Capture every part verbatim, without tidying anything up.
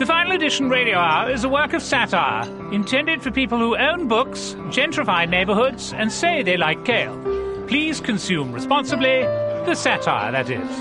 The Final Edition Radio Hour is a work of satire intended for people who own books, gentrify neighborhoods, and say they like kale. Please consume responsibly. The satire, that is.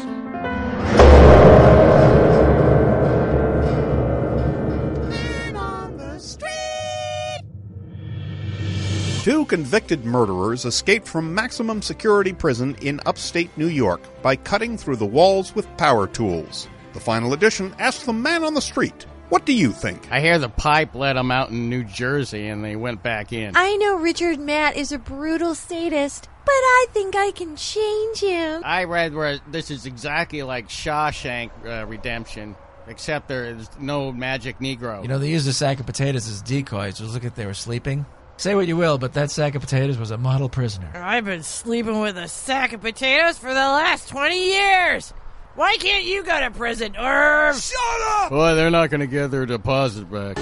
Man on the street. Two convicted murderers escaped from maximum security prison in upstate New York by cutting through the walls with power tools. The Final Edition asked the man on the street, what do you think? I hear the pipe let them out in New Jersey and they went back in. I know Richard Matt is a brutal sadist, but I think I can change him. I read where this is exactly like Shawshank uh, Redemption, except there's no magic Negro. You know, they used a sack of potatoes as decoys. Just look at they were sleeping. Say what you will, but that sack of potatoes was a model prisoner. I've been sleeping with a sack of potatoes for the last twenty years. Why can't you go to prison, Irv? Shut up! Boy, they're not going to get their deposit back.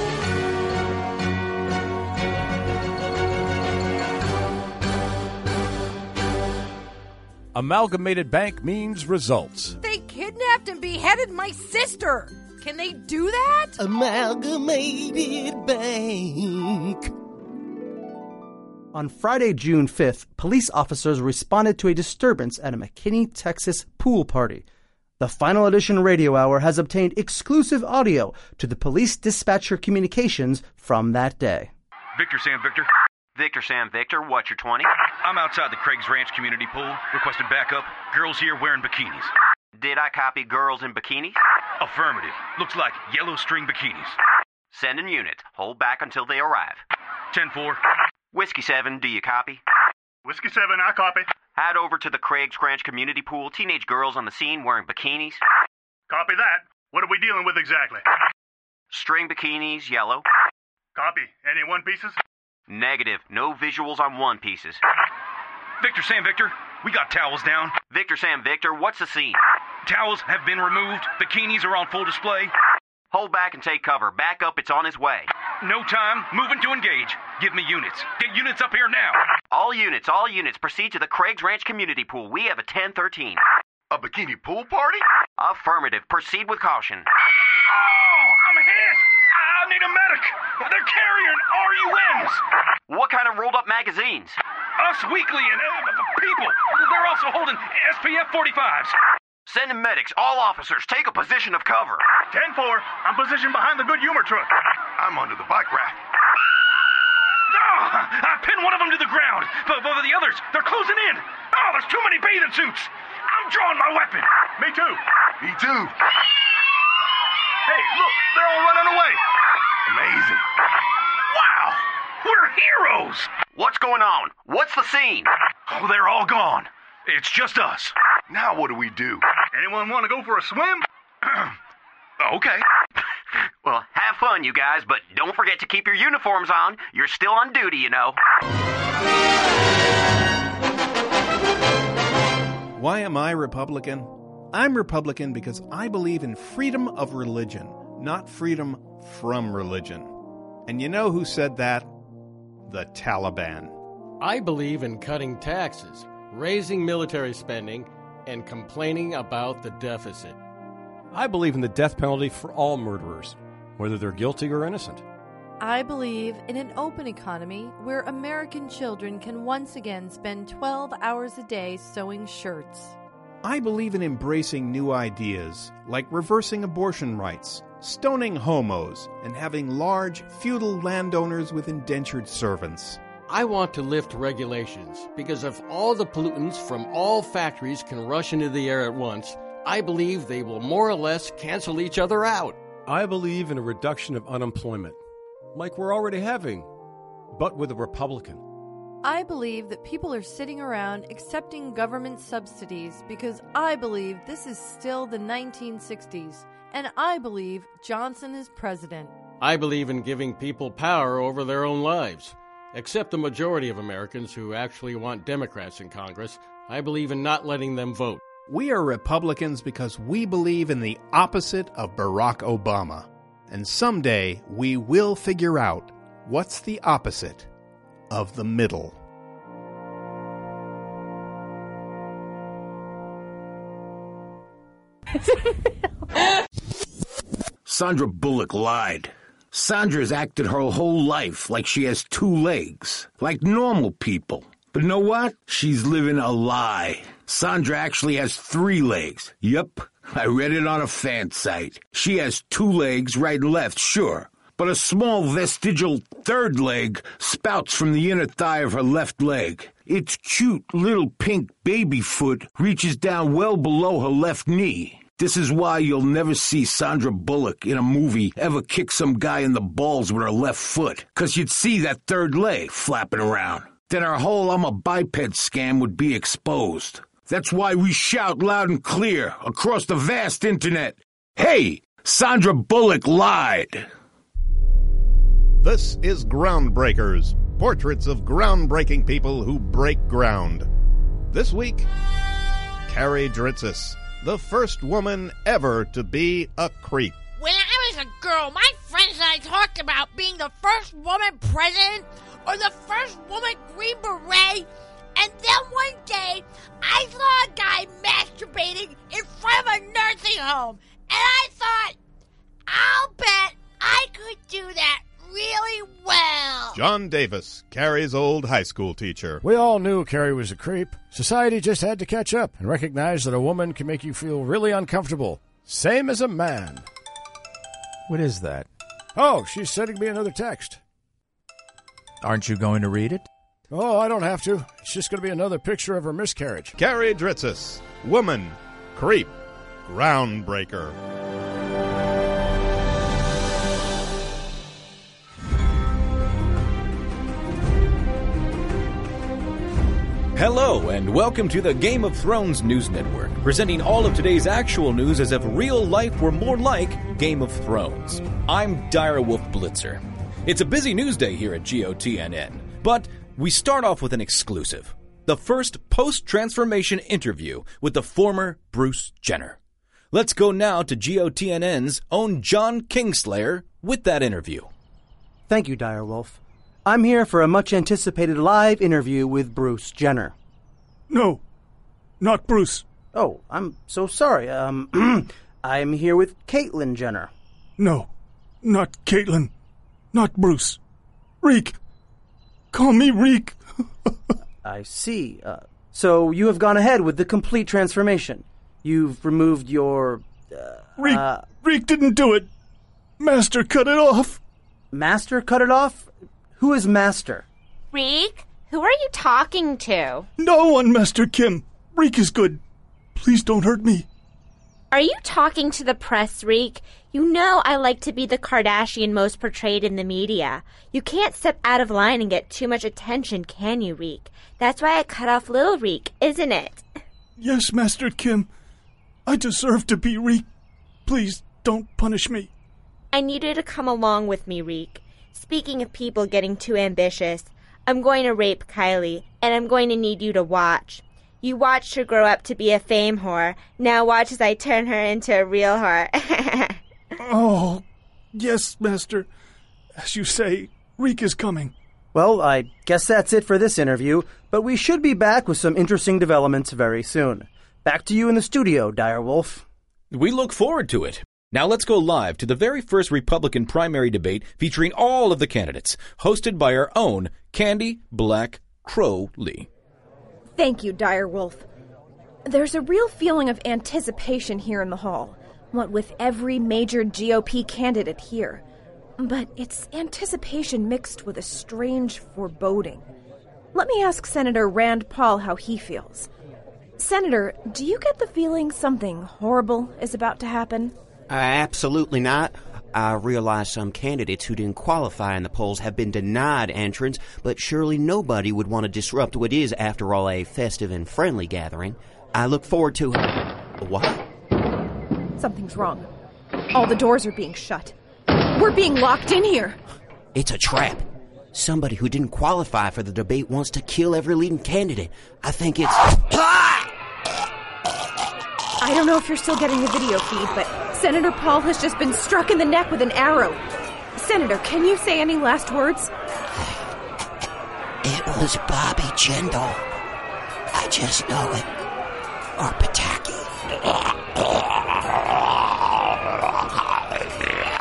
Amalgamated Bank means results. They kidnapped and beheaded my sister. Can they do that? Amalgamated Bank. On Friday, June fifth, police officers responded to a disturbance at a McKinney, Texas pool party. The Final Edition Radio Hour has obtained exclusive audio to the police dispatcher communications from that day. Victor Sam Victor. Victor Sam Victor, what's your twenty? I'm outside the Craig's Ranch community pool, requesting backup. Girls here wearing bikinis. Did I copy girls in bikinis? Affirmative. Looks like yellow string bikinis. Sending units. Hold back until they arrive. ten four. Whiskey seven, do you copy? Whiskey seven, I copy. Head over to the Craig's Ranch community pool. Teenage girls on the scene wearing bikinis. Copy that. What are we dealing with exactly? String bikinis, yellow. Copy. Any one pieces? Negative. No visuals on one pieces. Victor Sam Victor, we got towels down. Victor Sam Victor, what's the scene? Towels have been removed. Bikinis are on full display. Hold back and take cover. Back up, it's on its way. No time. Moving to engage. Give me units. Get units up here now. All units, all units, proceed to the Craig's Ranch community pool. We have a ten thirteen. A bikini pool party? Affirmative. Proceed with caution. Oh, I'm hit! I need a medic! They're carrying R U Ms! What kind of rolled-up magazines? Us Weekly and uh, people. They're also holding S P F forty-fives. Sending medics. All officers, take a position of cover. ten four, I'm positioned behind the good humor truck. I'm under the bike rack. Oh, I pinned one of them to the ground, but, but the others, they're closing in. Oh, there's too many bathing suits. I'm drawing my weapon. Me too. Me too. Hey, look, they're all running away. Amazing. Wow, we're heroes. What's going on? What's the scene? Oh, they're all gone. It's just us. Now what do we do? Anyone want to go for a swim? Okay. Well, have fun, you guys, but don't forget to keep your uniforms on. You're still on duty, you know. Why am I Republican? I'm Republican because I believe in freedom of religion, not freedom from religion. And you know who said that? The Taliban. I believe in cutting taxes, raising military spending, and complaining about the deficit. I believe in the death penalty for all murderers, whether they're guilty or innocent. I believe in an open economy where American children can once again spend twelve hours a day sewing shirts. I believe in embracing new ideas, like reversing abortion rights, stoning homos, and having large, feudal landowners with indentured servants. I want to lift regulations, because if all the pollutants from all factories can rush into the air at once, I believe they will more or less cancel each other out. I believe in a reduction of unemployment, like we're already having, but with a Republican. I believe that people are sitting around accepting government subsidies because I believe this is still the nineteen sixties, and I believe Johnson is president. I believe in giving people power over their own lives. Except the majority of Americans who actually want Democrats in Congress, I believe in not letting them vote. We are Republicans because we believe in the opposite of Barack Obama. And someday we will figure out what's the opposite of the middle. Sandra Bullock lied. Sandra's acted her whole life like she has two legs, like normal people. But you know what? She's living a lie. Sandra actually has three legs. Yup, I read it on a fan site. She has two legs, right and left, sure. But a small vestigial third leg spouts from the inner thigh of her left leg. Its cute little pink baby foot reaches down well below her left knee. This is why you'll never see Sandra Bullock in a movie ever kick some guy in the balls with her left foot, 'cause you'd see that third leg flapping around. Then her whole I'm a biped scam would be exposed. That's why we shout loud and clear across the vast internet, hey, Sandra Bullock lied. This is Groundbreakers, portraits of groundbreaking people who break ground. This week, Carrie Dritzis, the first woman ever to be a creep. When I was a girl, my friends and I talked about being the first woman president or the first woman Green Beret. And then one day, I saw a guy masturbating in front of a nursing home. And I thought, I'll bet I could do that really well. John Davis, Carrie's old high school teacher. We all knew Carrie was a creep. Society just had to catch up and recognize that a woman can make you feel really uncomfortable. Same as a man. What is that? Oh, she's sending me another text. Aren't you going to read it? Oh, I don't have to. It's just going to be another picture of her miscarriage. Carrie Dritzis, woman, creep, groundbreaker. Hello, and welcome to the Game of Thrones News Network, presenting all of today's actual news as if real life were more like Game of Thrones. I'm Direwolf Blitzer. It's a busy news day here at G O T N N, but we start off with an exclusive. The first post-transformation interview with the former Bruce Jenner. Let's go now to G O T N N's own John Kingslayer with that interview. Thank you, Direwolf. I'm here for a much-anticipated live interview with Bruce Jenner. No, not Bruce. Oh, I'm so sorry. Um, I'm here with Caitlyn Jenner. No, not Caitlyn. Not Bruce. Reek. Call me Reek. I see. Uh, so you have gone ahead with the complete transformation. You've removed your... Uh, Reek, uh, Reek didn't do it. Master cut it off. Master cut it off? Who is Master? Reek, who are you talking to? No one, Master Kim. Reek is good. Please don't hurt me. Are you talking to the press, Reek? You know I like to be the Kardashian most portrayed in the media. You can't step out of line and get too much attention, can you, Reek? That's why I cut off little Reek, isn't it? Yes, Master Kim. I deserve to be Reek. Please don't punish me. I need you to come along with me, Reek. Speaking of people getting too ambitious, I'm going to rape Kylie, and I'm going to need you to watch. You watched her grow up to be a fame whore. Now watch as I turn her into a real whore. Oh, yes, Master. As you say, Reek is coming. Well, I guess that's it for this interview, but we should be back with some interesting developments very soon. Back to you in the studio, Direwolf. We look forward to it. Now let's go live to the very first Republican primary debate featuring all of the candidates, hosted by our own Candy Black Crowley. Thank you, Direwolf. There's a real feeling of anticipation here in the hall, what with every major G O P candidate here. But it's anticipation mixed with a strange foreboding. Let me ask Senator Rand Paul how he feels. Senator, do you get the feeling something horrible is about to happen? Uh, absolutely not. I realize some candidates who didn't qualify in the polls have been denied entrance, but surely nobody would want to disrupt what is, after all, a festive and friendly gathering. I look forward to... What? Something's wrong. All the doors are being shut. We're being locked in here. It's a trap. Somebody who didn't qualify for the debate wants to kill every leading candidate. I think it's... I don't know if you're still getting the video feed, but Senator Paul has just been struck in the neck with an arrow. Senator, can you say any last words? It was Bobby Jindal. I just know it. Or Pataki.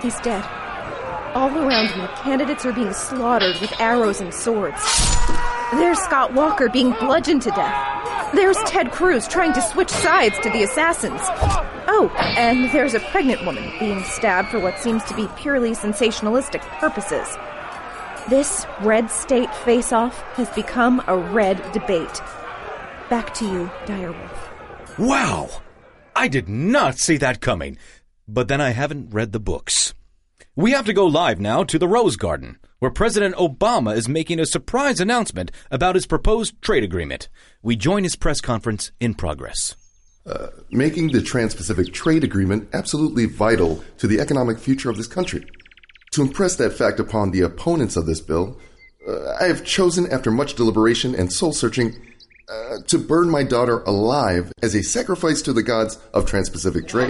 He's dead. All around me, candidates are being slaughtered with arrows and swords. There's Scott Walker being bludgeoned to death. There's Ted Cruz trying to switch sides to the assassins. Oh, and there's a pregnant woman being stabbed for what seems to be purely sensationalistic purposes. This red state face-off has become a red debate. Back to you, Direwolf. Wow! I did not see that coming. But then I haven't read the books. We have to go live now to the Rose Garden, where President Obama is making a surprise announcement about his proposed trade agreement. We join his press conference in progress. Uh, making the Trans-Pacific Trade Agreement absolutely vital to the economic future of this country. To impress that fact upon the opponents of this bill, uh, I have chosen, after much deliberation and soul-searching, uh, to burn my daughter alive as a sacrifice to the gods of Trans-Pacific trade.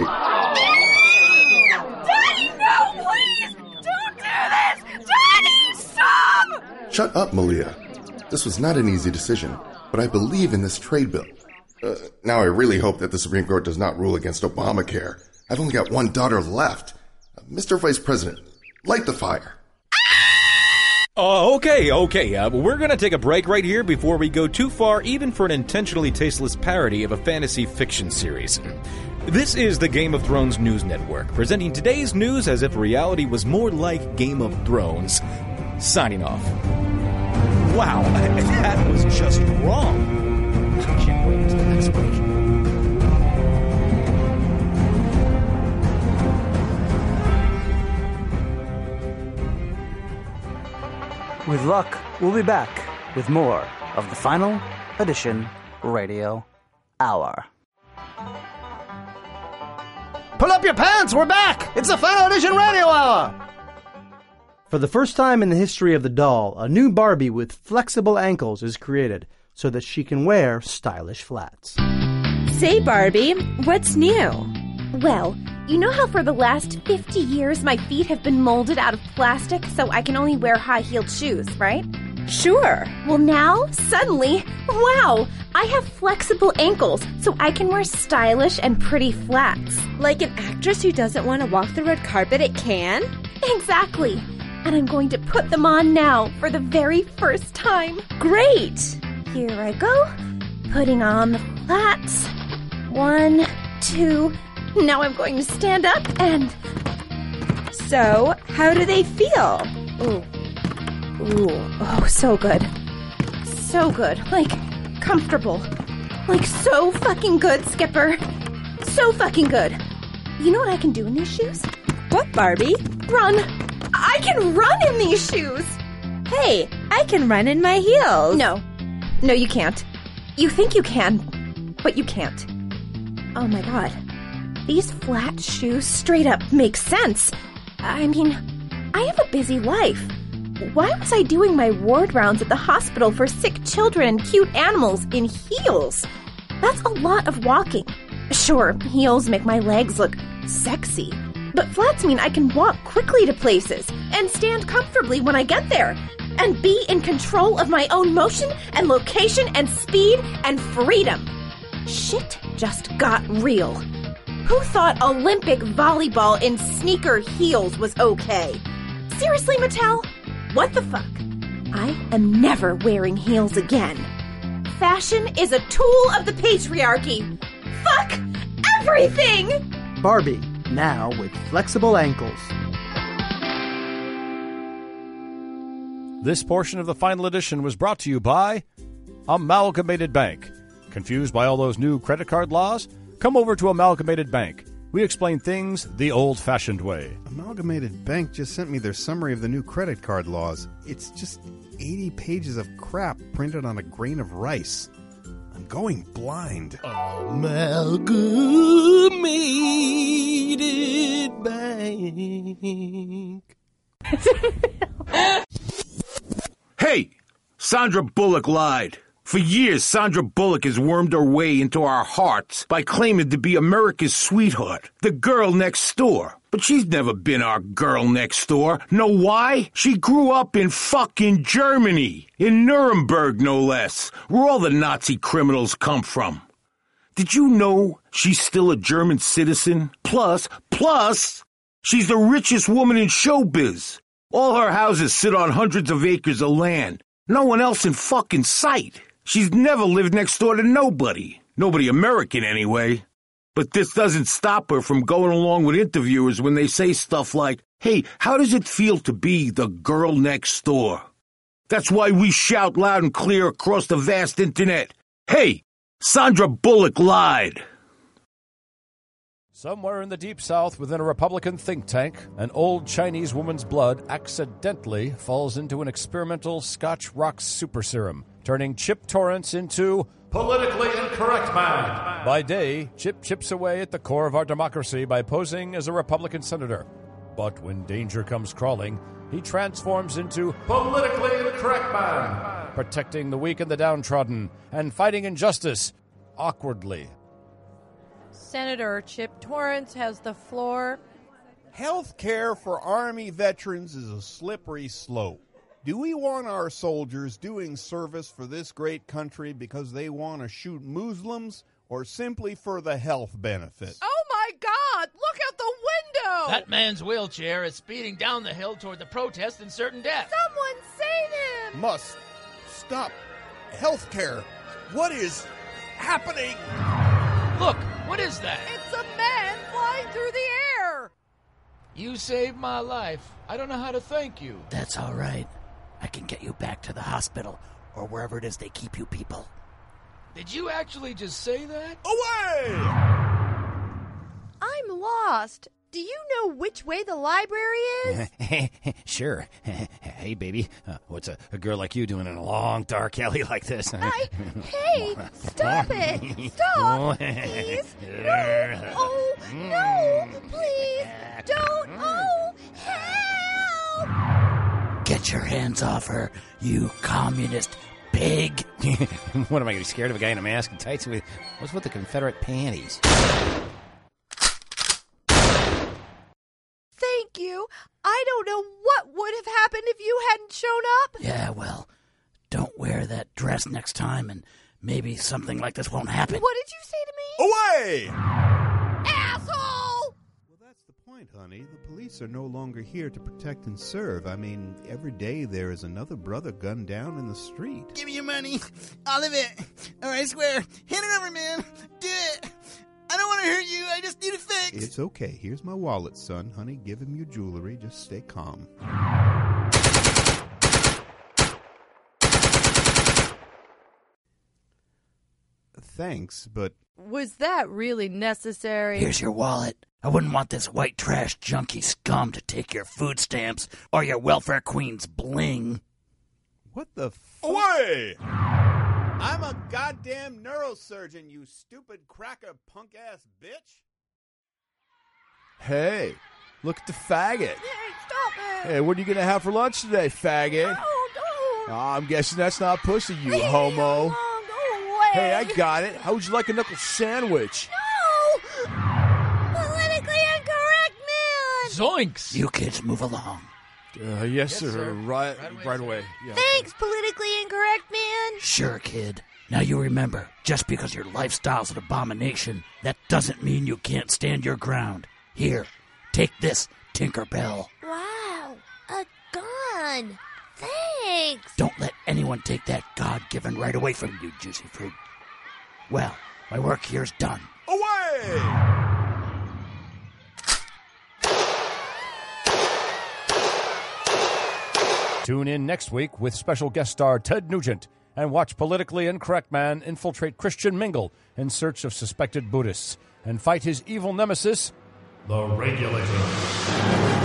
Shut up, Malia. This was not an easy decision, but I believe in this trade bill. Uh, now I really hope that the Supreme Court does not rule against Obamacare. I've only got one daughter left. Uh, Mister Vice President, light the fire. Oh, okay, okay. Uh, we're going to take a break right here before we go too far, even for an intentionally tasteless parody of a fantasy fiction series. This is the Game of Thrones News Network, presenting today's news as if reality was more like Game of Thrones. Signing off. Wow, that was just wrong. I can't wait until the next break. With luck, we'll be back with more of the Final Edition Radio Hour. Pull up your pants, we're back! It's the Final Edition Radio Hour! For the first time in the history of the doll, a new Barbie with flexible ankles is created so that she can wear stylish flats. Say, Barbie, what's new? Well, you know how for the last fifty years my feet have been molded out of plastic so I can only wear high-heeled shoes, right? Sure. Well, now, suddenly, wow, I have flexible ankles so I can wear stylish and pretty flats. Like an actress who doesn't want to walk the red carpet at Cannes? Exactly. And I'm going to put them on now for the very first time. Great! Here I go. Putting on the flats. One, two. Now I'm going to stand up and... So, how do they feel? Ooh. Ooh. Oh, so good. So good. Like, comfortable. Like, so fucking good, Skipper. So fucking good. You know what I can do in these shoes? What, Barbie? Run. I can run in these shoes! Hey, I can run in my heels. No. No, you can't. You think you can, but you can't. Oh my god. These flat shoes straight up make sense. I mean, I have a busy life. Why was I doing my ward rounds at the hospital for sick children and cute animals in heels? That's a lot of walking. Sure, heels make my legs look sexy. But flats mean I can walk quickly to places and stand comfortably when I get there and be in control of my own motion and location and speed and freedom. Shit just got real. Who thought Olympic volleyball in sneaker heels was okay? Seriously, Mattel? What the fuck? I am never wearing heels again. Fashion is a tool of the patriarchy. Fuck everything! Barbie, now with flexible ankles. This portion of the Final Edition was brought to you by Amalgamated Bank. Confused by all those new credit card laws? Come over to Amalgamated Bank. We explain things the old-fashioned way. Amalgamated Bank just sent me their summary of the new credit card laws. It's just eighty pages of crap printed on a grain of rice. I'm going blind. Amalgamated Bank. Hey, Sandra Bullock lied. For years, Sandra Bullock has wormed her way into our hearts by claiming to be America's sweetheart, the girl next door. But she's never been our girl next door. Know why? She grew up in fucking Germany, in Nuremberg no less, where all the Nazi criminals come from. Did you know she's still a German citizen? Plus, plus, She's the richest woman in showbiz. All her houses sit on hundreds of acres of land. No one else in fucking sight. She's never lived next door to nobody. Nobody American, anyway. But this doesn't stop her from going along with interviewers when they say stuff like, hey, how does it feel to be the girl next door? That's why we shout loud and clear across the vast internet, hey, Sandra Bullock lied. Somewhere in the Deep South, within a Republican think tank, an old Chinese woman's blood accidentally falls into an experimental Scotch Rocks super serum, turning Chip Torrance into politically incorrect man. By day, Chip chips away at the core of our democracy by posing as a Republican senator. But when danger comes crawling, he transforms into politically incorrect man, protecting the weak and the downtrodden, and fighting injustice awkwardly. Senator Chip Torrance has the floor. Health care for Army veterans is a slippery slope. Do we want our soldiers doing service for this great country because they want to shoot Muslims or simply for the health benefit? Oh, my God! Look out the window! That man's wheelchair is speeding down the hill toward the protest and certain death. Someone save him! Must stop health care. What is happening? Look, what is that? It's a man flying through the air! You saved my life. I don't know how to thank you. That's all right. I can get you back to the hospital or wherever it is they keep you people. Did you actually just say that? Away! I'm lost. Do you know which way the library is? Sure. Hey, baby, uh, what's a, a girl like you doing in a long, dark alley like this? I... Hey, stop it! Stop, please! No! Oh, no! Please, don't! Oh, help! Get your hands off her, you communist pig! What am I going to be scared of a guy in a mask and tights? With what's with the Confederate panties? Thank you. I don't know what would have happened if you hadn't shown up. Yeah, well, don't wear that dress next time, and maybe something like this won't happen. What did you say to me? Away! Asshole! Well, that's the point, honey. The police are no longer here to protect and serve. I mean, every day there is another brother gunned down in the street. Give me your money. All of it. All right, I swear. Hand it over, man. Do it. I don't want to hurt you. I just need a fix. It's okay. Here's my wallet, son. Honey, give him your jewelry. Just stay calm. Thanks, but... Was that really necessary? Here's your wallet. I wouldn't want this white trash junkie scum to take your food stamps or your welfare queen's bling. What the f... Away! I'm a goddamn neurosurgeon, you stupid cracker punk-ass bitch. Hey, look at the faggot. Hey, stop it! Hey, what are you going to have for lunch today, faggot? No, don't! Oh, I'm guessing that's not pussy, you Leave homo. me alone. Go away. Hey, I got it. How would you like a knuckle sandwich? No! Politically incorrect man! Zoinks! You kids move along. Uh, yes, Yes, sir. sir. Right, Right away, right sir. away. Yeah. Thanks, politically incorrect man. Sure, kid. Now you remember, just because your lifestyle's an abomination, that doesn't mean you can't stand your ground. Here, take this, Tinkerbell. Wow, a gun. Thanks. Don't let anyone take that God-given right away from you, Juicy Fruit. Well, my work here's done. Away! Tune in next week with special guest star Ted Nugent and watch Politically Incorrect Man infiltrate Christian Mingle in search of suspected Buddhists and fight his evil nemesis, the Regulator.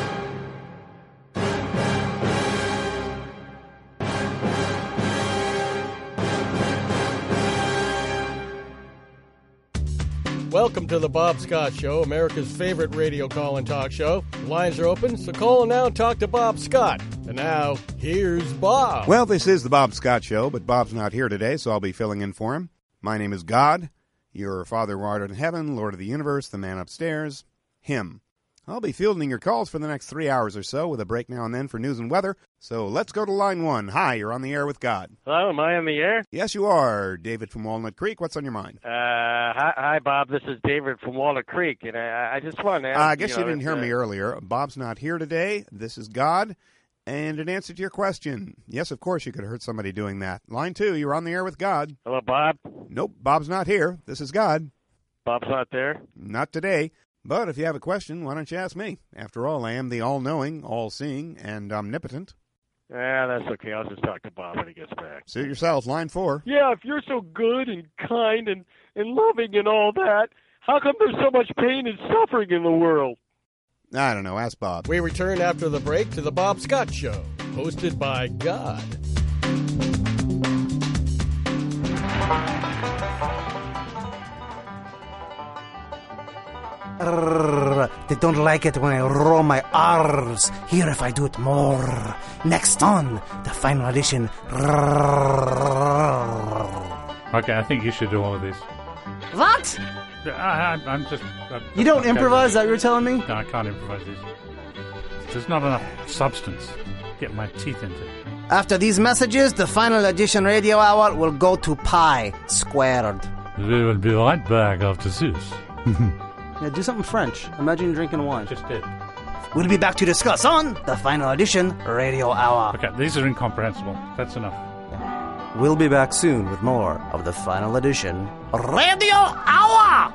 Welcome to the Bob Scott Show, America's favorite radio call and talk show. The lines are open, so call now and talk to Bob Scott. And now, here's Bob. Well, this is the Bob Scott Show, but Bob's not here today, so I'll be filling in for him. My name is God, your Father who art in heaven, Lord of the universe, the man upstairs, him. I'll be fielding your calls for the next three hours or so, with a break now and then for news and weather. So let's go to line one. Hi, you're on the air with God. Hello, am I on the air? Yes, you are. David from Walnut Creek. What's on your mind? Uh, hi, hi, Bob. This is David from Walnut Creek, and I, I just wanted to ask Uh, I guess you, you know, didn't hear uh, me earlier. Bob's not here today. This is God. And in answer to your question, yes, of course, you could have heard somebody doing that. Line two, you're on the air with God. Hello, Bob. Nope, Bob's not here. This is God. Bob's not there? Not today. But if you have a question, why don't you ask me? After all, I am the all-knowing, all-seeing, and omnipotent. Yeah, that's okay. I'll just talk to Bob when he gets back. Suit yourself. Line four. Yeah, if you're so good and kind and, and loving and all that, how come there's so much pain and suffering in the world? I don't know. Ask Bob. We return after the break to the Bob Scott Show, hosted by God. Arrgh, they don't like it when I roll my R's. Here if I do it more. Next on, the final edition. Arrgh. Okay, I think you should do all of this. What? I, I, I'm just... I, You don't okay. improvise, is that what you're telling me? No, I can't improvise this. There's not enough substance to get my teeth into. After these messages, the final edition radio hour will go to pi squared. We will be right back after this. Yeah, do something French. Imagine you're drinking wine. Just did. We'll be back to discuss on the final edition radio hour. Okay, these are incomprehensible. That's enough. We'll be back soon with more of the final edition radio hour.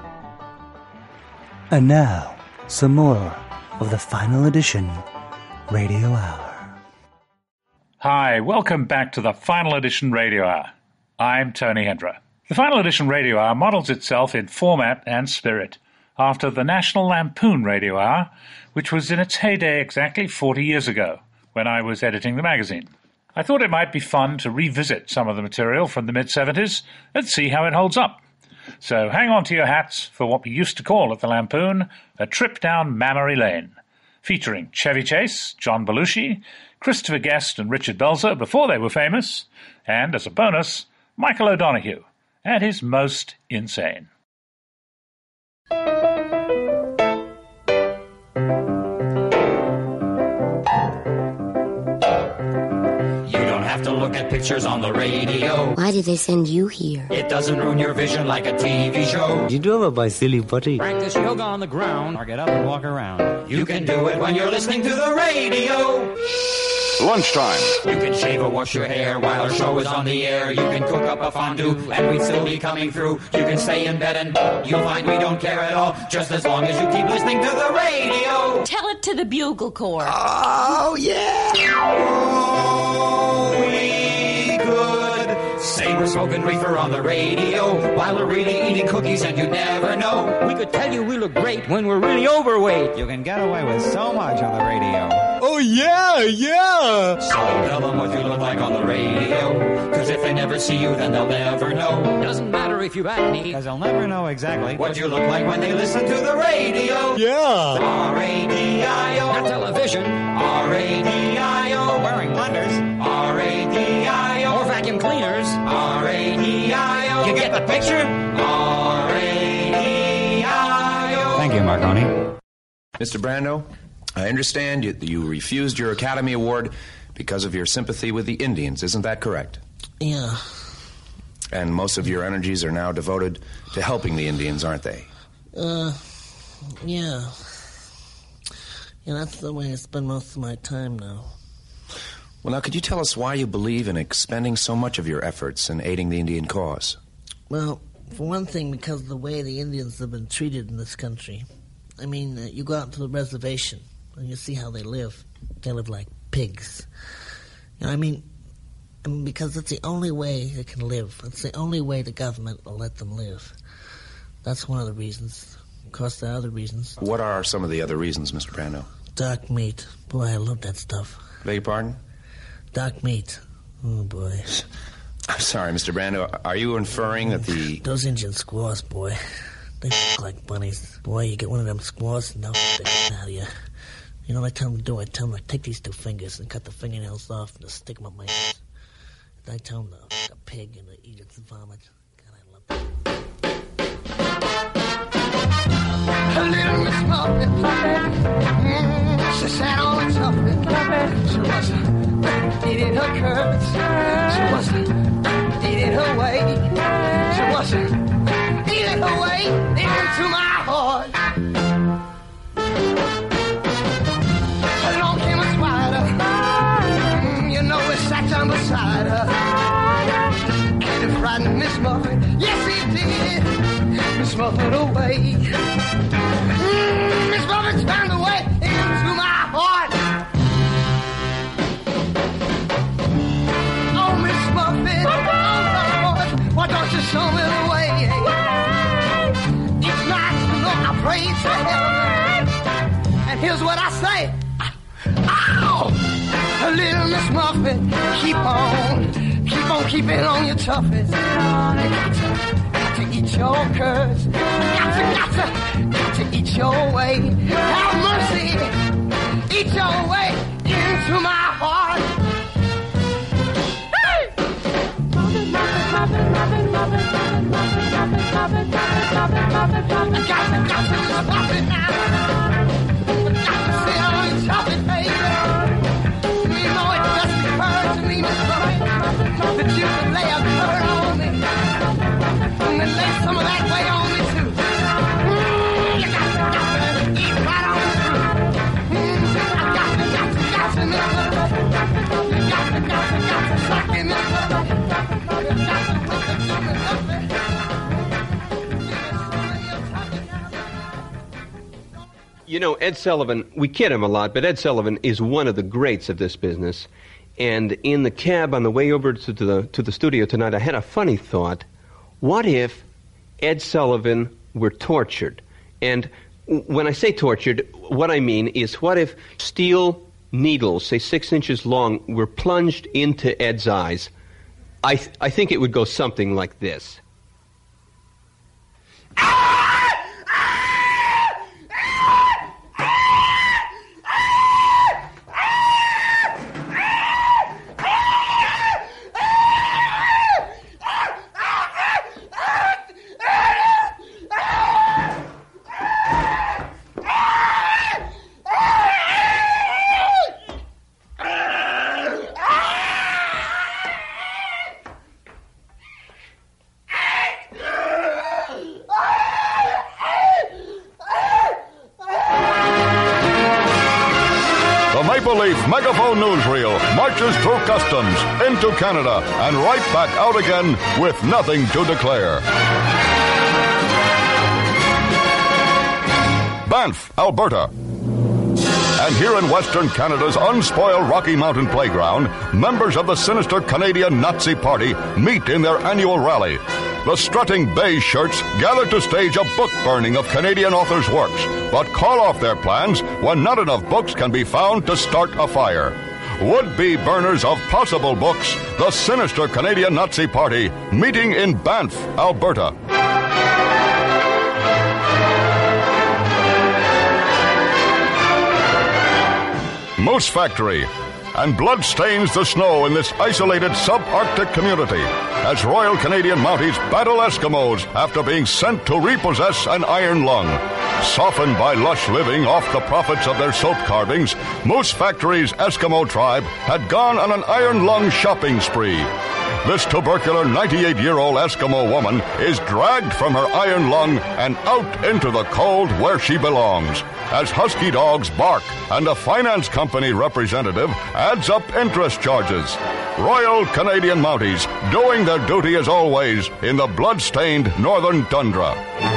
And now, some more of the final edition radio hour. Hi, welcome back to the Final Edition Radio Hour. I'm Tony Hendra. The Final Edition Radio Hour models itself in format and spirit after the National Lampoon Radio Hour, which was in its heyday exactly forty years ago when I was editing the magazine. I thought it might be fun to revisit some of the material from the mid-seventies and see how it holds up. So hang on to your hats for what we used to call at the Lampoon a trip down memory lane, featuring Chevy Chase, John Belushi, Christopher Guest and Richard Belzer before they were famous, and, as a bonus, Michael O'Donoghue at his most insane. Have to look at pictures on the radio. Why did they send you here? It doesn't ruin your vision like a T V show. You do have my silly buddy. Practice yoga on the ground or get up and walk around. You can do it when you're listening to the radio. Lunchtime. You can shave or wash your hair while our show is on the air. You can cook up a fondue and we'd still be coming through. You can stay in bed and you'll find we don't care at all, just as long as you keep listening to the radio. Tell it to the Bugle Corps. Oh, yeah. Oh, we could say we're smoking reefer on the radio while we're really eating cookies and you'd never know. We could tell you we look great when we're really overweight. You can get away with so much on the radio. Oh, yeah, yeah. So tell them what you look like on the radio, because if they never see you, then they'll never know. Doesn't matter if you've acne, because they'll never know exactly what you look like when they listen to the radio. Yeah. R A D I O. Not television. R A D I O. Wearing blenders. R A D I O. Or vacuum cleaners. R A D I O. You get the picture? R A D I O. Thank you, Marconi. Mister Brando, I understand you, you refused your Academy Award because of your sympathy with the Indians. Isn't that correct? Yeah. And most of your energies are now devoted to helping the Indians, aren't they? Uh, yeah. Yeah, that's the way I spend most of my time now. Well, now, could you tell us why you believe in expending so much of your efforts in aiding the Indian cause? Well, for one thing, because of the way the Indians have been treated in this country. I mean, uh, you go out to the reservation and you see how they live. They live like pigs. You know, I mean, I mean, because it's the only way they can live. It's the only way the government will let them live. That's one of the reasons. Of course, there are other reasons. What are some of the other reasons, Mister Brando? Dark meat. Boy, I love that stuff. Beg your pardon? Dark meat. Oh, boy. I'm sorry, Mister Brando. Are you inferring that the... Those Indian squaws, boy. They f*** like bunnies. Boy, you get one of them squaws and they'll f*** the shit out of you. You know what I tell them to do? I tell them, like, take these two fingers and cut the fingernails off and just stick them up my ass. I tell them to f*** a pig and to eat its vomit. God, I love that. Little Miss Muffet. Mm, she sat on a tuffet. She was eating her curds. She was eating her way. She was eating her way into my heart. Along came a spider. Mm, you know it sat down beside her. And it frightened Miss Muffet. Yes, it did. Miss Muffet away. Mm, Miss Muffet turned away into my heart. Oh, Miss Muffet, oh, Lord, why don't you show me the way? Each night, you know, I pray to heaven. And here's what I say. Ow! Little Miss Muffet, keep on, keep on keeping on your toughest. You got to, got to eat your curds. Got to, got to, got to eat your way. Have mercy, eat your way into my heart. Hey! Muffet, Muffet, Muffet, Muffet, Muffet, Muffet, Muffet, Muffet, Muffet, Muffet, Muffet, Muffet. Got to, got to stop it now. Got to sit on your tough baby. That you could lay a bird on me and then lay some of that weight on me too. Mm, you got to, got to eat right on through. Mm, I got to, got to, got to, Miss Muffet. You got to, got to, got to suck in Miss Muffet. You got to put the gum in Muffet. You know, Ed Sullivan, we kid him a lot, but Ed Sullivan is one of the greats of this business. And in the cab on the way over to the to the studio tonight, I had a funny thought. What if Ed Sullivan were tortured? And when I say tortured, what I mean is, what if steel needles, say six inches long, were plunged into Ed's eyes? I th- I think it would go something like this. Megaphone newsreel marches through customs into Canada and right back out again with nothing to declare. Banff, Alberta. And here in Western Canada's unspoiled Rocky Mountain playground, members of the sinister Canadian Nazi Party meet in their annual rally. The strutting beige shirts gather to stage a book burning of Canadian authors' works, but call off their plans when not enough books can be found to start a fire. Would-be burners of possible books, the sinister Canadian Nazi Party, meeting in Banff, Alberta. Moose Factory. And blood stains the snow in this isolated subarctic community as Royal Canadian Mounties battle Eskimos after being sent to repossess an iron lung. Softened by lush living off the profits of their soap carvings, Moose Factory's Eskimo tribe had gone on an iron lung shopping spree. This tubercular ninety-eight-year-old Eskimo woman is dragged from her iron lung and out into the cold where she belongs, as husky dogs bark and a finance company representative adds up interest charges. Royal Canadian Mounties doing their duty as always in the blood-stained northern tundra.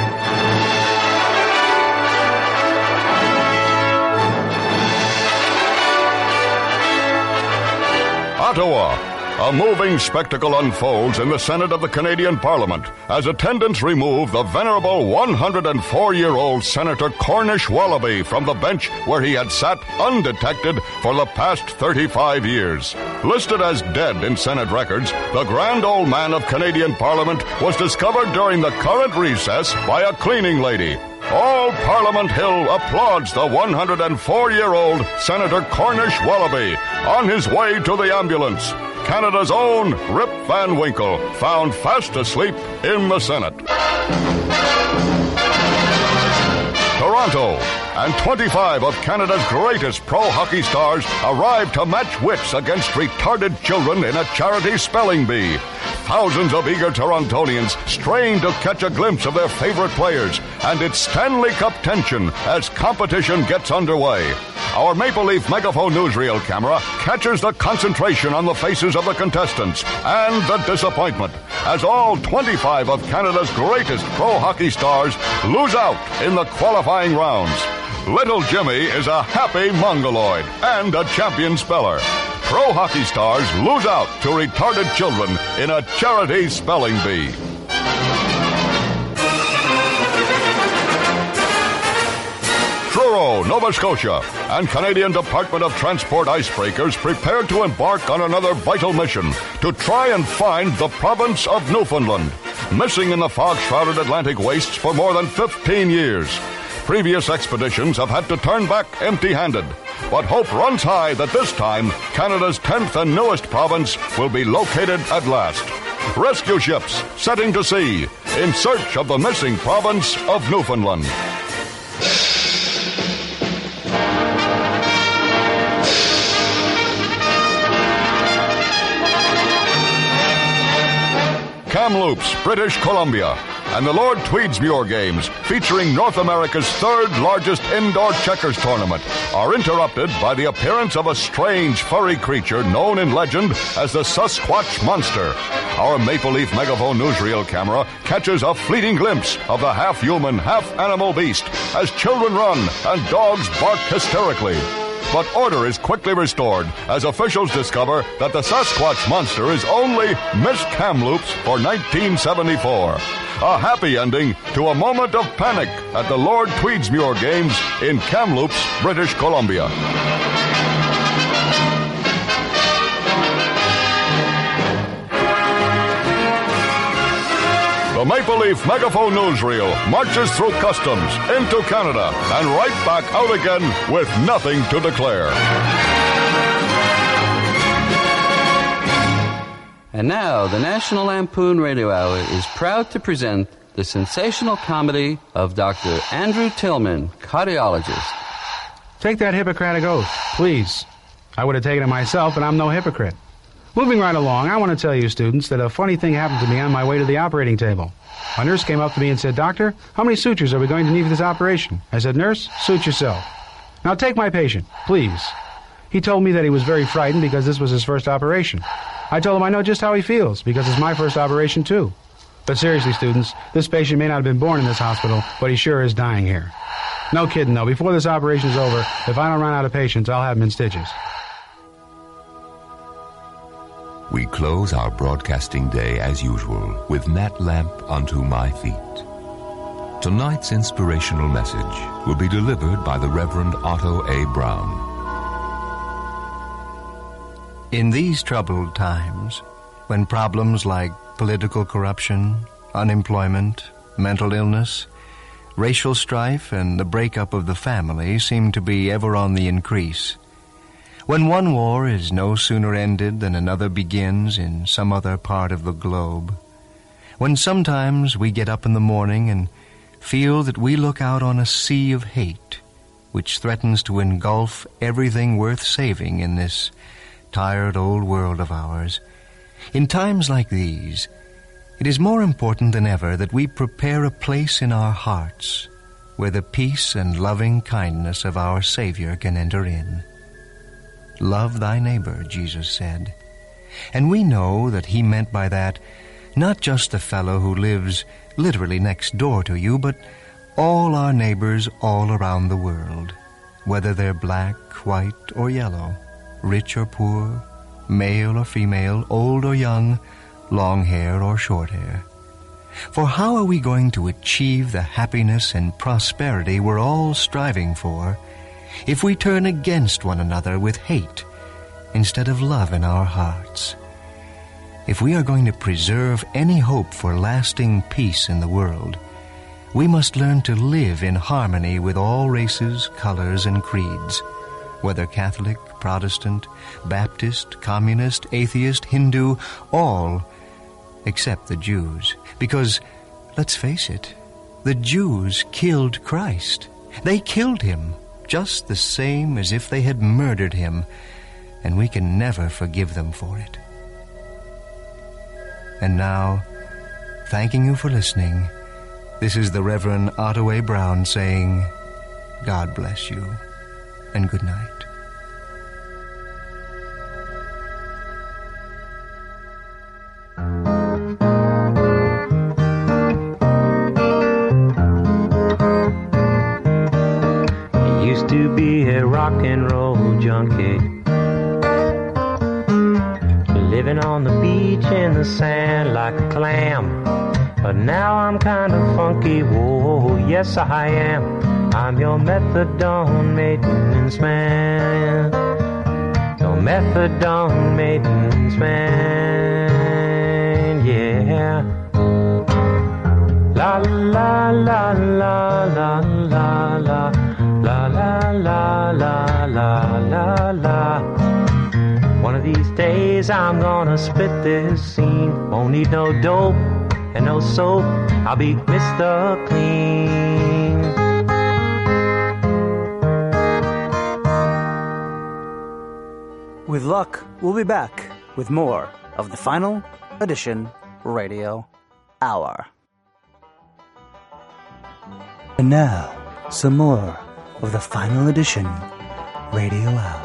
Ottawa. A moving spectacle unfolds in the Senate of the Canadian Parliament as attendants remove the venerable one hundred four-year-old Senator Cornish Wallaby from the bench where he had sat undetected for the past thirty-five years. Listed as dead in Senate records, the grand old man of Canadian Parliament was discovered during the current recess by a cleaning lady. All Parliament Hill applauds the one hundred four-year-old Senator Cornish Wallaby on his way to the ambulance. Canada's own Rip Van Winkle, found fast asleep in the Senate. To Toronto. And twenty-five of Canada's greatest pro hockey stars arrive to match wits against retarded children in a charity spelling bee. Thousands of eager Torontonians strain to catch a glimpse of their favorite players, and it's Stanley Cup tension as competition gets underway. Our Maple Leaf Megaphone newsreel camera catches the concentration on the faces of the contestants and the disappointment as all twenty-five of Canada's greatest pro hockey stars lose out in the qualifying rounds. Little Jimmy is a happy mongoloid and a champion speller. Pro hockey stars lose out to retarded children in a charity spelling bee. Truro, Nova Scotia, and Canadian Department of Transport icebreakers prepare to embark on another vital mission to try and find the province of Newfoundland, missing in the fog-shrouded Atlantic wastes for more than fifteen years. Previous expeditions have had to turn back empty-handed, but hope runs high that this time Canada's tenth and newest province will be located at last. Rescue ships setting to sea in search of the missing province of Newfoundland. Kamloops, British Columbia, and the Lord Tweedsmuir Games, featuring North America's third largest indoor checkers tournament, are interrupted by the appearance of a strange furry creature known in legend as the Sasquatch Monster. Our Maple Leaf Megaphone newsreel camera catches a fleeting glimpse of the half-human, half-animal beast as children run and dogs bark hysterically. But order is quickly restored as officials discover that the Sasquatch Monster is only Miss Kamloops for nineteen seventy-four. A happy ending to a moment of panic at the Lord Tweedsmuir Games in Kamloops, British Columbia. The Maple Leaf Megaphone newsreel marches through customs into Canada and right back out again with nothing to declare. And now, the National Lampoon Radio Hour is proud to present the sensational comedy of Doctor Andrew Tillman, cardiologist. Take that Hippocratic oath, please. I would have taken it myself, but I'm no hypocrite. Moving right along, I want to tell you, students, that a funny thing happened to me on my way to the operating table. A nurse came up to me and said, "Doctor, how many sutures are we going to need for this operation?" I said, "Nurse, suit yourself. Now take my patient, please." He told me that he was very frightened because this was his first operation. I told him I know just how he feels because it's my first operation, too. But seriously, students, this patient may not have been born in this hospital, but he sure is dying here. No kidding, though. Before this operation is over, if I don't run out of patients, I'll have him in stitches. We close our broadcasting day as usual with Nat Lamp Unto My Feet. Tonight's inspirational message will be delivered by the Reverend Otto A. Brown. In these troubled times, when problems like political corruption, unemployment, mental illness, racial strife, and the breakup of the family seem to be ever on the increase, when one war is no sooner ended than another begins in some other part of the globe, when sometimes we get up in the morning and feel that we look out on a sea of hate which threatens to engulf everything worth saving in this tired old world of ours, in times like these, it is more important than ever that we prepare a place in our hearts where the peace and loving kindness of our Savior can enter in. Love thy neighbor, Jesus said. And we know that he meant by that not just the fellow who lives literally next door to you, but all our neighbors all around the world, whether they're black, white, or yellow, rich or poor, male or female, old or young, long hair or short hair. For how are we going to achieve the happiness and prosperity we're all striving for if we turn against one another with hate instead of love in our hearts? If we are going to preserve any hope for lasting peace in the world, we must learn to live in harmony with all races, colors, and creeds, whether Catholic, Protestant, Baptist, Communist, Atheist, Hindu, all except the Jews. Because, let's face it, the Jews killed Christ They killed him, just the same as if they had murdered him, and we can never forgive them for it. And now, thanking you for listening, this is the Reverend Otto A. Brown saying, God bless you, and good night. I used to be a rock and roll junkie, living on the beach in the sand like a clam. But now I'm kind of funky, whoa, yes I am. I'm your methadone maintenance man, your methadone maintenance man, yeah. La la la la la la la la la la la la la la. One of these days I'm gonna split this scene. Won't need no dope and no soap, I'll be Mister Clean. With luck, we'll be back with more of the Final Edition Radio Hour. And now, some more of the Final Edition Radio Hour.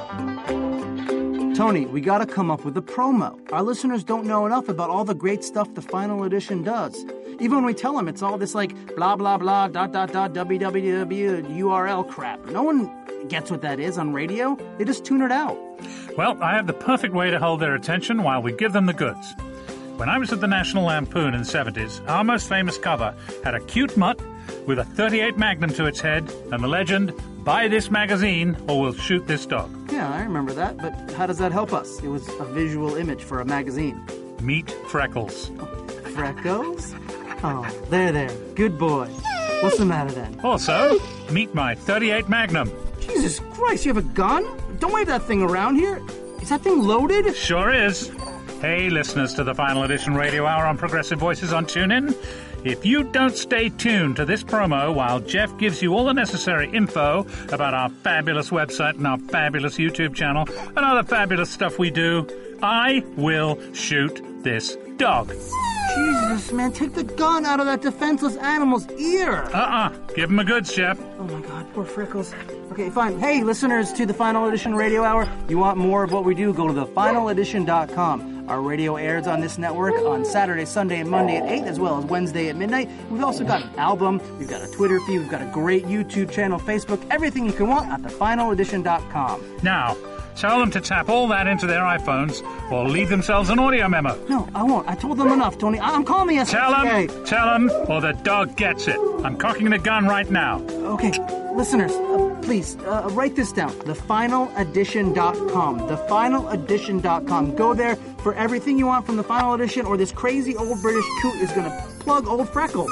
Tony, we gotta come up with a promo. Our listeners don't know enough about all the great stuff the Final Edition does. Even when we tell them it's all this like blah blah blah dot dot dot www U R L crap. No one gets what that is on radio. They just tune it out. Well, I have the perfect way to hold their attention while we give them the goods. When I was at the National Lampoon in the seventies, our most famous cover had a cute mutt with a thirty-eight Magnum to its head and the legend, buy this magazine or we'll shoot this dog. Yeah, I remember that, but how does that help us? It was a visual image for a magazine. Meet Freckles. Freckles? Oh, there, there. Good boy. What's the matter then? Also, meet my thirty-eight Magnum. Jesus Christ, you have a gun? Don't wave that thing around here. Is that thing loaded? Sure is. Hey, listeners to the Final Edition Radio Hour on Progressive Voices on TuneIn. If you don't stay tuned to this promo while Jeff gives you all the necessary info about our fabulous website and our fabulous YouTube channel and other fabulous stuff we do, I will shoot this dog. Jesus, man, take the gun out of that defenseless animal's ear. Uh-uh. Give him a goods, Jeff. Oh, my God, poor Freckles. Okay, fine. Hey, listeners to the Final Edition Radio Hour, you want more of what we do, go to the final edition dot com. Our radio airs on this network on Saturday, Sunday, and Monday at eight, as well as Wednesday at midnight. We've also got an album, we've got a Twitter feed, we've got a great YouTube channel, Facebook, everything you can want at the final edition dot com. Now, tell them to tap all that into their iPhones or leave themselves an audio memo. No, I won't. I told them enough, Tony. I'm calling the S P C A. Tell them, tell them, or the dog gets it. I'm cocking the gun right now. Okay, listeners, uh, please, uh, write this down. the final edition dot com. the final edition dot com. Go there for everything you want from the Final Edition, or this crazy old British coot is going to plug old Freckles.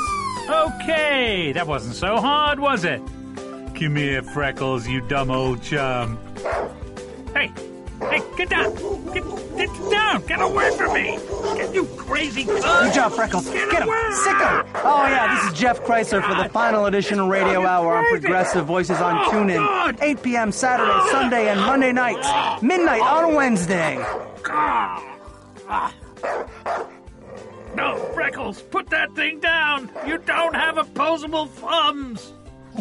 Okay, that wasn't so hard, was it? Come here, Freckles, you dumb old chum. Hey, hey, get down! Get, get down! Get away from me! Get you crazy cunt! Good job, Freckles. Get, get him! Sick him! Oh, yeah, this is Jeff Chrysler for the Final Edition Radio Hour on Progressive Voices on TuneIn. eight p.m. Saturday, Sunday, and Monday nights. Midnight on Wednesday. No, Freckles, put that thing down! You don't have opposable thumbs!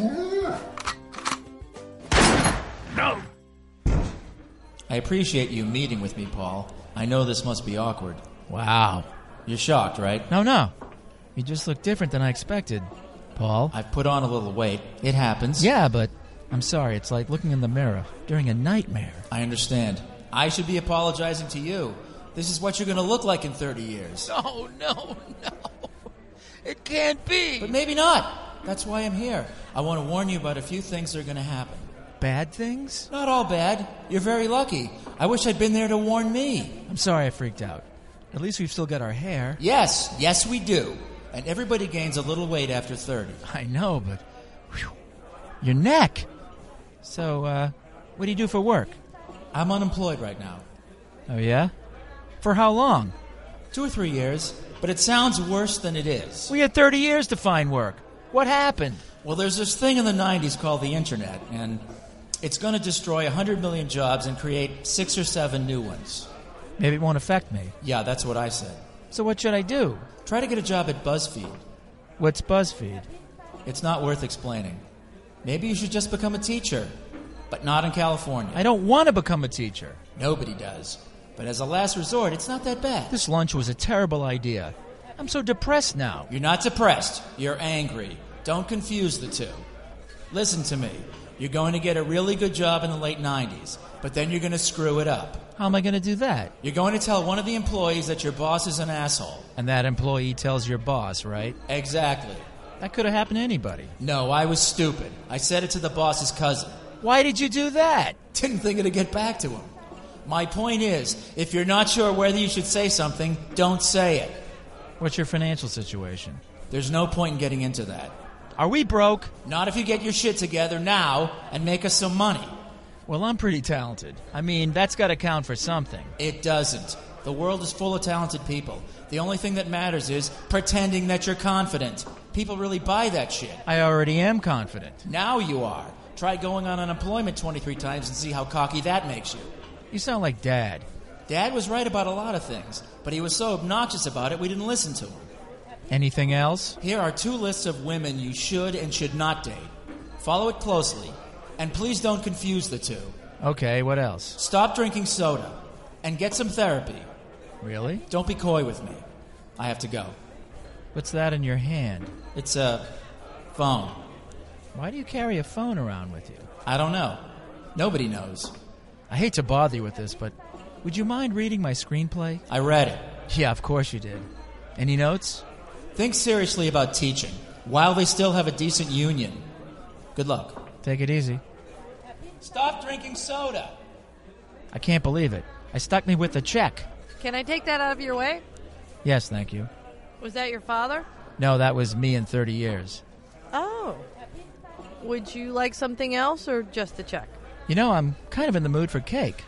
No! I appreciate you meeting with me, Paul. I know this must be awkward. Wow. You're shocked, right? No, no. You just look different than I expected, Paul. I've put on a little weight. It happens. Yeah, but I'm sorry. It's like looking in the mirror during a nightmare. I understand. I should be apologizing to you. This is what you're going to look like in thirty years. No, no, no. It can't be. But maybe not. That's why I'm here. I want to warn you about a few things that are going to happen. Bad things? Not all bad. You're very lucky. I wish I'd been there to warn me. I'm sorry I freaked out. At least we've still got our hair. Yes, yes we do. And everybody gains a little weight after thirty. I know, but... Whew, your neck! So, uh, what do you do for work? I'm unemployed right now. Oh, yeah? For how long? Two or three years, but it sounds worse than it is. We had thirty years to find work. What happened? Well, there's this thing in the nineties called the Internet, and it's going to destroy one hundred million jobs and create six or seven new ones. Maybe it won't affect me. Yeah, that's what I said. So what should I do? Try to get a job at BuzzFeed. What's BuzzFeed? It's not worth explaining. Maybe you should just become a teacher, but not in California. I don't want to become a teacher. Nobody does. But as a last resort, it's not that bad. This lunch was a terrible idea. I'm so depressed now. You're not depressed. You're angry. Don't confuse the two. Listen to me. You're going to get a really good job in the late nineties, but then you're going to screw it up. How am I going to do that? You're going to tell one of the employees that your boss is an asshole. And that employee tells your boss, right? Exactly. That could have happened to anybody. No, I was stupid. I said it to the boss's cousin. Why did you do that? Didn't think it'd get back to him. My point is, if you're not sure whether you should say something, don't say it. What's your financial situation? There's no point in getting into that. Are we broke? Not if you get your shit together now and make us some money. Well, I'm pretty talented. I mean, that's got to count for something. It doesn't. The world is full of talented people. The only thing that matters is pretending that you're confident. People really buy that shit. I already am confident. Now you are. Try going on unemployment twenty-three times and see how cocky that makes you. You sound like Dad. Dad was right about a lot of things, but he was so obnoxious about it we didn't listen to him. Anything else? Here are two lists of women you should and should not date. Follow it closely, and please don't confuse the two. Okay, what else? Stop drinking soda, and get some therapy. Really? Don't be coy with me. I have to go. What's that in your hand? It's a phone. Why do you carry a phone around with you? I don't know. Nobody knows. I hate to bother you with this, but would you mind reading my screenplay? I read it. Yeah, of course you did. Any notes? Think seriously about teaching, while they still have a decent union. Good luck. Take it easy. Stop drinking soda. I can't believe it. I stuck me with the check. Can I take that out of your way? Yes, thank you. Was that your father? No, that was me in thirty years. Oh. Would you like something else or just the check? You know, I'm kind of in the mood for cake.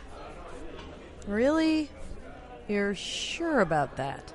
Really? You're sure about that?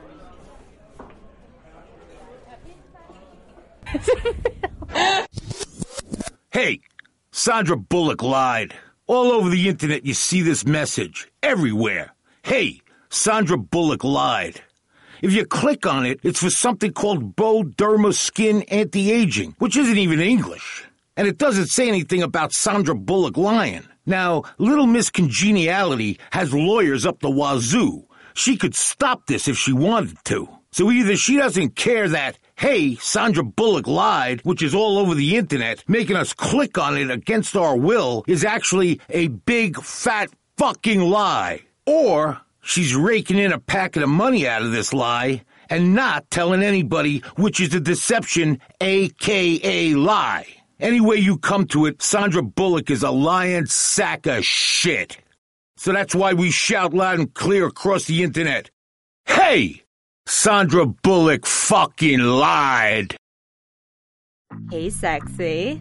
Hey, Sandra Bullock lied. All over the internet you see this message. Everywhere. Hey, Sandra Bullock lied. If you click on it, it's for something called Boderma Skin Anti-Aging, which isn't even English. And it doesn't say anything about Sandra Bullock lying. Now, Little Miss Congeniality has lawyers up the wazoo. She could stop this if she wanted to. So either she doesn't care that, hey, Sandra Bullock lied, which is all over the internet, making us click on it against our will, is actually a big, fat, fucking lie. Or she's raking in a packet of money out of this lie and not telling anybody, which is a deception, a k a lie. Any way you come to it, Sandra Bullock is a lying sack of shit. So that's why we shout loud and clear across the internet. Hey! Sandra Bullock fucking lied. Hey, sexy.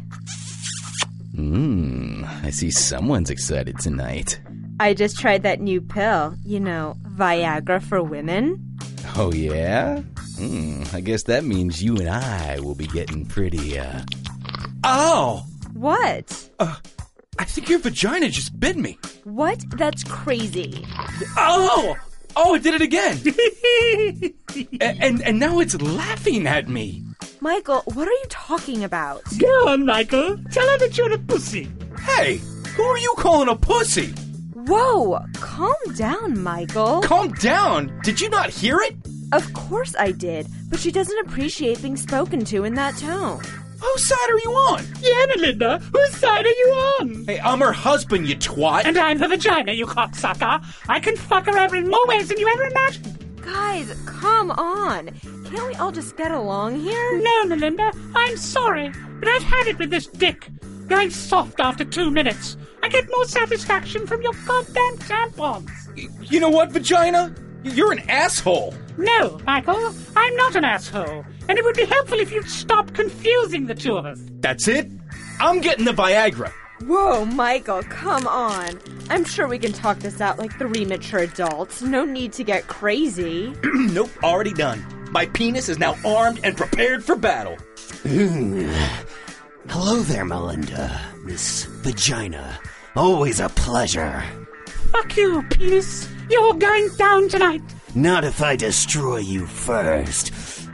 Mmm, I see someone's excited tonight. I just tried that new pill, you know, Viagra for women. Oh, yeah? Hmm, I guess that means you and I will be getting pretty, uh... Ow! What? Uh, I think your vagina just bit me. What? That's crazy. Oh! Oh, it did it again! and, and and now it's laughing at me. Michael, what are you talking about? Go on, Michael. Tell her that you're a pussy. Hey, who are you calling a pussy? Whoa, calm down, Michael. Calm down? Did you not hear it? Of course I did, but she doesn't appreciate being spoken to in that tone. Whose side are you on? Yeah, Melinda, whose side are you on? Hey, I'm her husband, you twat. And I'm the vagina, you cocksucker. I can fuck her over in more ways than you ever imagined. Guys, come on. Can't we all just get along here? No, Melinda, I'm sorry, but I've had it with this dick. Going soft after two minutes. I get more satisfaction from your goddamn tampons. You know what, vagina? You're an asshole. No, Michael, I'm not an asshole. And it would be helpful if you'd stop confusing the two of us. That's it? I'm getting the Viagra. Whoa, Michael, come on. I'm sure we can talk this out like three mature adults. No need to get crazy. Nope, already done. My penis is now armed and prepared for battle. Hello there, Melinda. Miss Vagina. Always a pleasure. Fuck you, penis. You're going down tonight. Not if I destroy you first.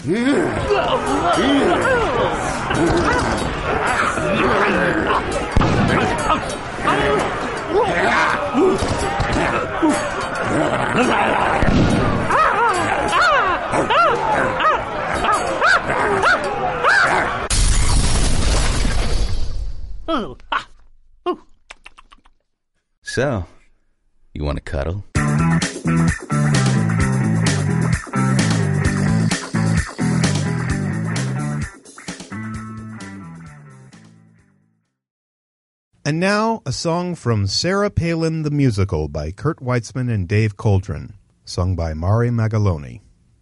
Oh. Oh. So, you want to cuddle? And now, a song from Sarah Palin the Musical by Kurt Weitzman and Dave Coldren, sung by Mari Magaloni.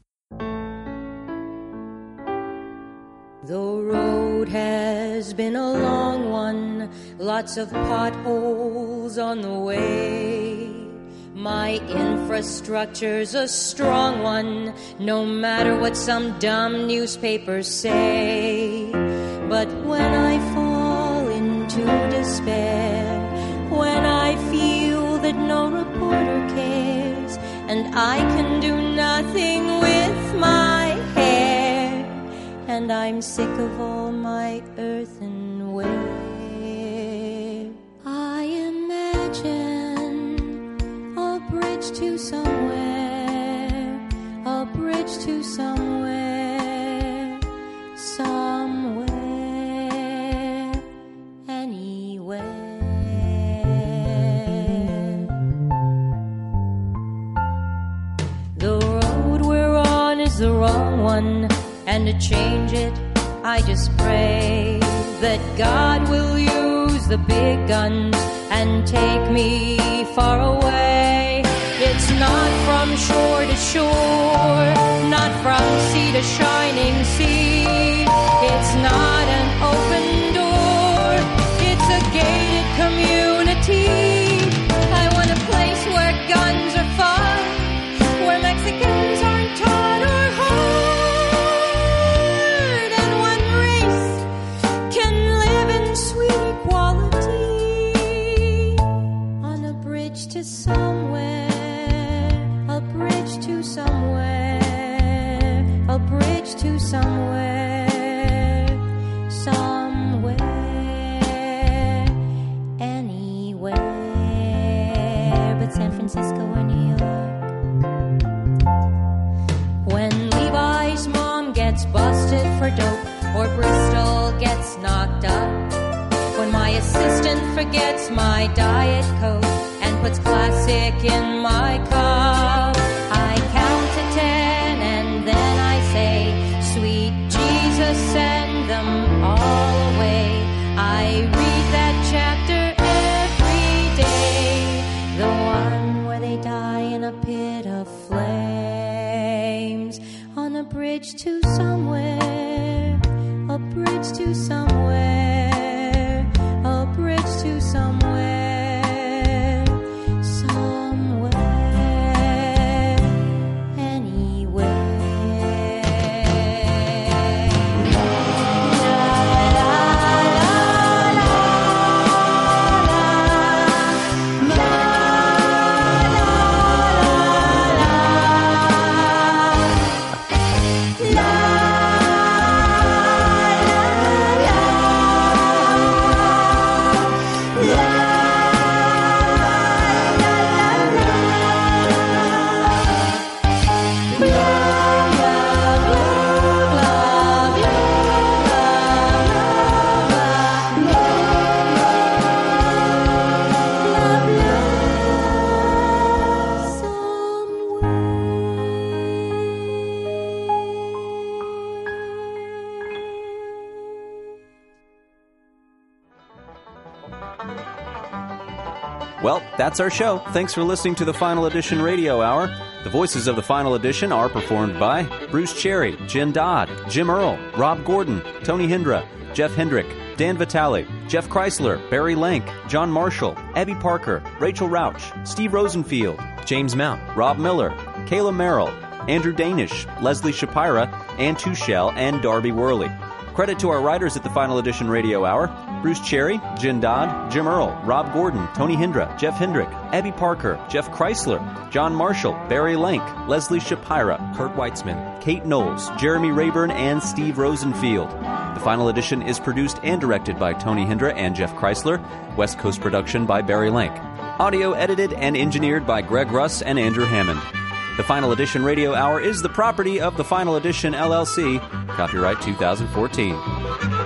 The road has been a long one, lots of potholes on the way. My infrastructure's a strong one, no matter what some dumb newspapers say. But when I fall into despair, when I feel that no reporter cares, and I can do nothing with my hair, and I'm sick of all my earthen wear, I imagine a bridge to somewhere, a bridge to somewhere, somewhere, anywhere. The road we're on is the wrong one, and to change it, I just pray that God will use the big guns and take me far away. It's not from shore to shore, not from sea to shining sea. It's not an open door, it's a gated community. I want a place where guns are fun, where Mexicans aren't taught or hard, and one race can live in sweet equality on a bridge to somewhere, a bridge to somewhere, a bridge to somewhere, somewhere, anywhere but San Francisco or New York. When Levi's mom gets busted for dope, or Bristol gets knocked up, when my assistant forgets my Diet Coke and puts classic in my cup, I count to ten and then I say, sweet Jesus, send them all away. I read that chapter every day, the one where they die in a pit of flames, on a bridge to somewhere, a bridge to somewhere, a bridge to somewhere, somewhere, anywhere. Well, that's our show. Thanks for listening to the Final Edition Radio Hour. The voices of the Final Edition are performed by Bruce Cherry, Jen Dodd, Jim Earl, Rob Gordon, Tony Hindra, Jeff Hendrick, Dan Vitale, Jeff Chrysler, Barry Lank, John Marshall, Abby Parker, Rachel Rauch, Steve Rosenfield, James Mount, Rob Miller, Kayla Merrill, Andrew Danish, Leslie Shapira, Ann Tuchel, and Darby Worley. Credit to our writers at the Final Edition Radio Hour: Bruce Cherry, Jen Dodd, Jim Earl, Rob Gordon, Tony Hindra, Jeff Hendrick, Abby Parker, Jeff Chrysler, John Marshall, Barry Lank, Leslie Shapira, Kurt Weitzman, Kate Knowles, Jeremy Rayburn, and Steve Rosenfield. The Final Edition is produced and directed by Tony Hindra and Jeff Chrysler. West Coast production by Barry Lank. Audio edited and engineered by Greg Russ and Andrew Hammond. The Final Edition Radio Hour is the property of the Final Edition, L L C. Copyright two thousand fourteen.